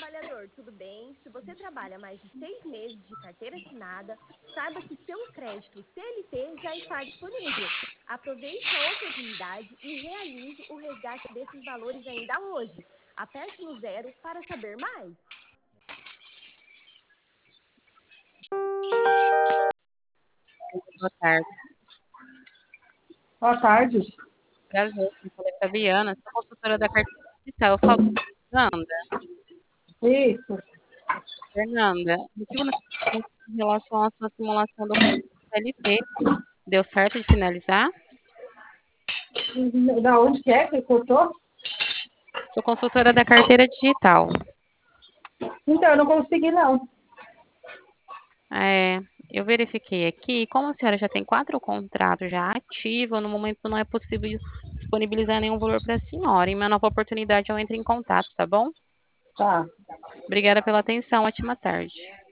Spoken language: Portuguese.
trabalhador, tudo bem? Se você trabalha mais de 6 meses de carteira assinada, saiba que seu crédito CLT já está disponível. Aproveite a oportunidade e realize o resgate desses valores ainda hoje. Aperte no zero para saber mais. Boa tarde. Boa tarde. Prazer, eu sou a Fabiana, sou consultora da carteira digital. Eu falo com a Isso. Fernanda, motivo em relação à sua simulação do CLT. Deu certo de finalizar? Da onde que é que cortou? Sou consultora da carteira digital. Então, eu não consegui, não. É, eu verifiquei aqui, como a senhora já tem 4 contratos já ativos, no momento não é possível disponibilizar nenhum valor para a senhora. Em uma nova oportunidade eu entro em contato, tá bom? Tá. Obrigada pela atenção, ótima tarde.